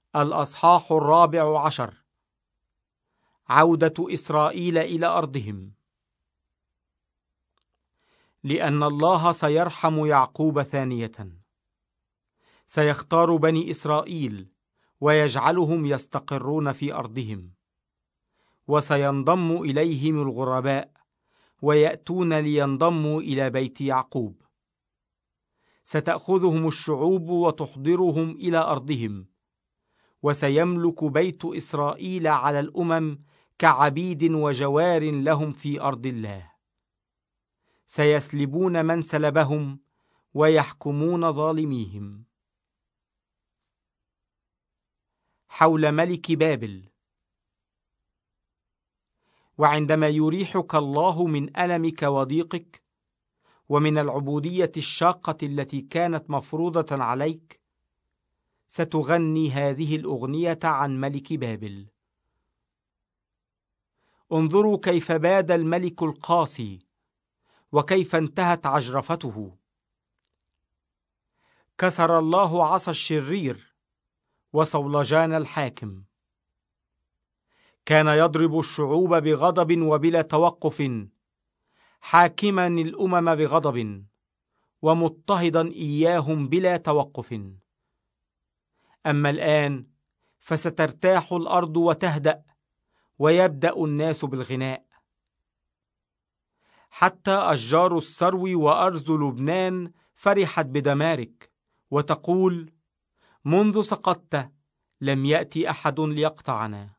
الأصحاح 14. عودة إسرائيل إلى أرضهم. لأن الله سيرحم يعقوب ثانية، سيختار بني إسرائيل ويجعلهم يستقرون في أرضهم، وسينضم إليهم الغرباء ويأتون لينضموا إلى بيت يعقوب. ستأخذهم الشعوب وتحضرهم إلى أرضهم، وسيملك بيت إسرائيل على الأمم كعبيد وجوار لهم في أرض الله. سيسلبون من سلبهم ويحكمون ظالميهم. حول ملك بابل. وعندما يريحك الله من ألمك وضيقك ومن العبودية الشاقة التي كانت مفروضة عليك، ستغني هذه الأغنية عن ملك بابل. انظروا كيف باد الملك القاسي، وكيف انتهت عجرفته. كسر الله عصا الشرير وصولجان الحاكم. كان يضرب الشعوب بغضب وبلا توقف، حاكما الأمم بغضب ومضطهدا إياهم بلا توقف. أما الآن فسترتاح الأرض وتهدأ، ويبدأ الناس بالغناء. حتى أشجار السرو وأرز لبنان فرحت بدمارك، وتقول: منذ سقطت لم يأتي أحد ليقطعنا.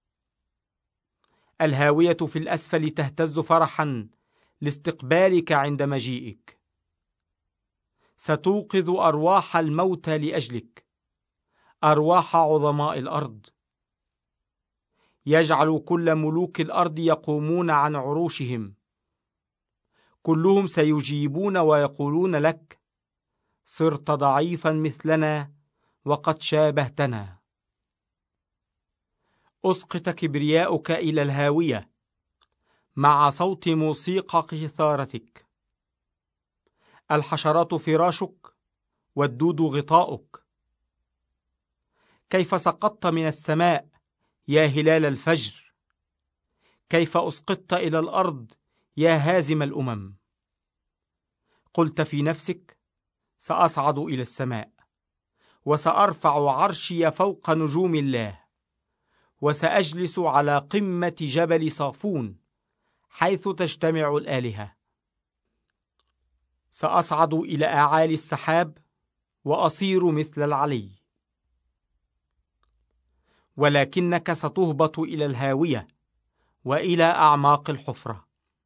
الهاوية في الأسفل تهتز فرحا لاستقبالك عند مجيئك. ستوقظ أرواح الموتى لأجلك، أرواح عظماء الأرض. يجعل كل ملوك الأرض يقومون عن عروشهم، كلهم سيجيبون ويقولون لك: صرت ضعيفا مثلنا وقد شابهتنا. أسقط كبرياؤك إلى الهاوية مع صوت موسيقى قيثارتك. الحشرات فراشك والدود غطاؤك. كيف سقطت من السماء يا هلال الفجر! كيف أسقطت إلى الأرض يا هازم الأمم! قلت في نفسك: سأصعد إلى السماء، وسأرفع عرشي فوق نجوم الله، وسأجلس على قمة جبل صافون حيث تجتمع الآلهة. سأصعد إلى أعالي السحاب وأصير مثل العلي. ولكنك ستهبط إلى الهاوية وإلى أعماق الحفرة.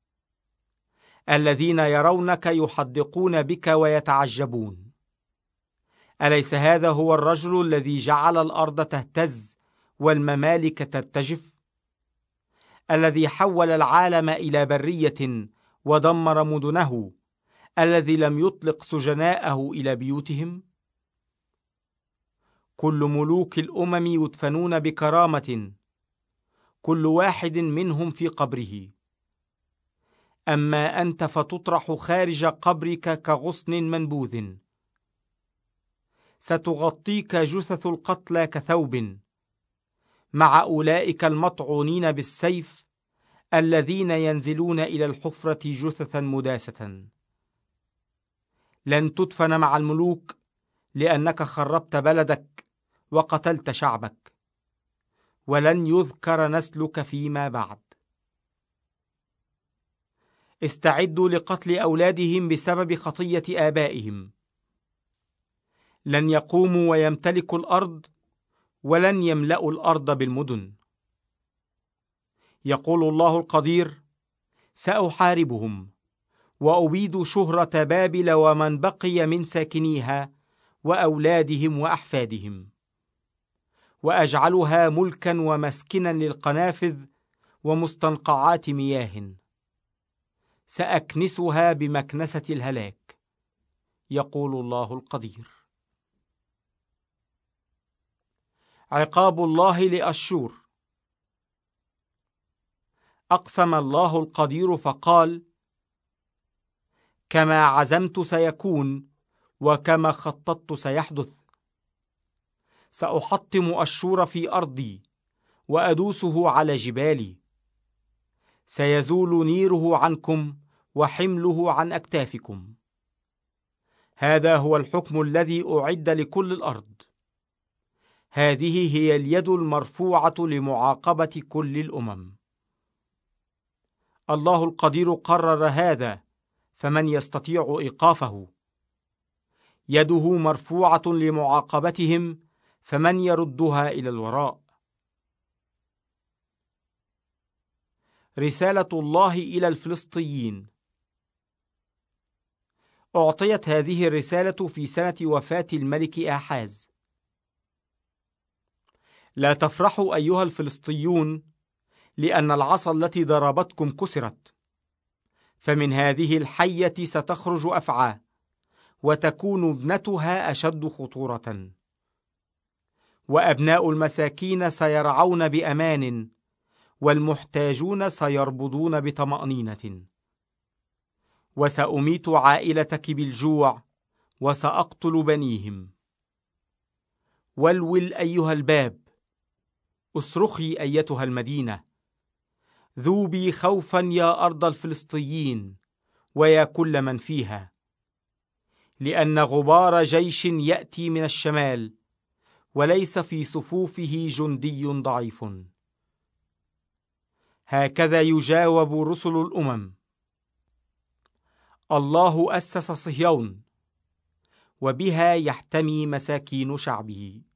الذين يرونك يحدقون بك ويتعجبون: أليس هذا هو الرجل الذي جعل الأرض تهتز والممالك ترتجف؟ الذي حول العالم إلى برية ودمر مدنه، الذي لم يطلق سجناءه إلى بيوتهم؟ كل ملوك الأمم يدفنون بكرامة، كل واحد منهم في قبره. أما أنت فتطرح خارج قبرك كغصن منبوذ. ستغطيك جثث القتلى كثوب، مع أولئك المطعونين بالسيف الذين ينزلون إلى الحفرة جثثا مداسة. لن تدفن مع الملوك، لأنك خربت بلدك وقتلت شعبك، ولن يذكر نسلك فيما بعد. استعدوا لقتل أولادهم بسبب خطية آبائهم. لن يقوموا ويمتلكوا الأرض، ولن يملأوا الأرض بالمدن. يقول الله القدير: سأحاربهم، وأبيد شهرة بابل ومن بقي من ساكنيها وأولادهم وأحفادهم، وأجعلها ملكا ومسكنا للقنافذ ومستنقعات مياه. سأكنسها بمكنسة الهلاك، يقول الله القدير. عقاب الله لأشور. أقسم الله القدير فقال: كما عزمت سيكون، وكما خططت سيحدث. سأحطم أشور في أرضي وأدوسه على جبالي. سيزول نيره عنكم وحمله عن أكتافكم. هذا هو الحكم الذي أعد لكل الأرض. هذه هي اليد المرفوعة لمعاقبة كل الأمم. الله القدير قرر هذا، فمن يستطيع إيقافه؟ يده مرفوعة لمعاقبتهم، فمن يردها إلى الوراء؟ رسالة الله إلى الفلسطيين. أعطيت هذه الرسالة في سنة وفاة الملك آحاز. لا تفرحوا أيها الفلسطيون، لأن العصا التي ضربتكم كسرت، فمن هذه الحية ستخرج أفعى، وتكون ابنتها أشد خطورة. وأبناء المساكين سيرعون بأمان، والمحتاجون سيربضون بطمأنينة. وسأميت عائلتك بالجوع، وسأقتل بنيهم. ولول أيها الباب، اصرخي أيتها المدينة، ذوبي خوفا يا أرض الفلسطيين ويا كل من فيها، لأن غبار جيش يأتي من الشمال، وليس في صفوفه جندي ضعيف. هكذا يجاوب رسل الأمم. الله أسس صهيون، وبها يحتمي مساكين شعبه.